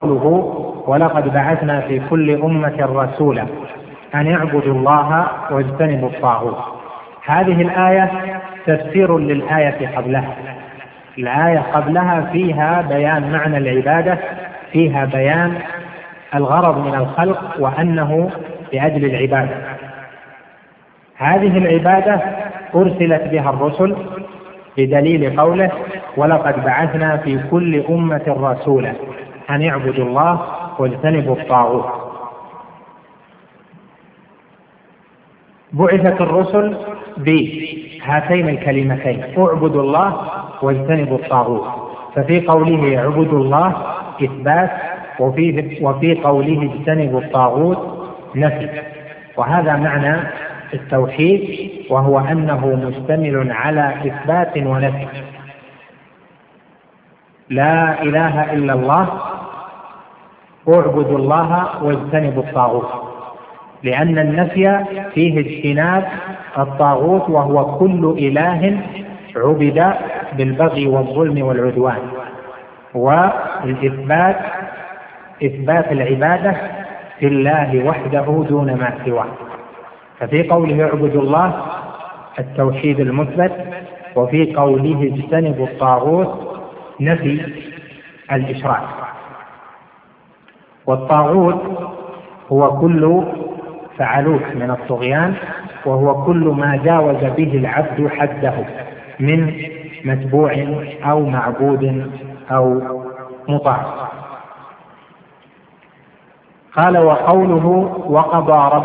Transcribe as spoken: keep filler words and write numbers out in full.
ولقد بعثنا في كل أمة رسولا أن اعبدوا الله واجتنبوا الطاغوت. هذه الآية تفسير للآية قبلها. الآية قبلها فيها بيان معنى العبادة، فيها بيان الغرض من الخلق وأنه لأجل العبادة. هذه العبادة أرسلت بها الرسل بدليل قوله ولقد بعثنا في كل أمة رسولا أن اعبدوا الله واجتنبوا الطاغوت. بعثت الرسل بهاتين الكلمتين اعبدوا الله واجتنبوا الطاغوت، ففي قوله اعبدوا الله إثبات، وفي, وفي قوله اجتنبوا الطاغوت نفي. وهذا معنى التوحيد، وهو أنه مشتمل على إثبات ونفي. لا إله إلا الله، اعبدوا الله واجتنبوا الطاغوت، لأن النفي فيه اجتناب الطاغوت وهو كل إله عبد بالبغي والظلم والعدوان، والإثبات إثبات العبادة في الله وحده دون ما سواه. ففي قوله اعبدوا الله التوحيد المثبت، وفي قوله اجتنبوا الطاغوت نفي الإشراك. والطاغوت هو كل فعلوك من الطغيان، وهو كل ما جاوز به العبد حده من متبوع أو معبود أو مطاع. قال وقوله وقضى ربك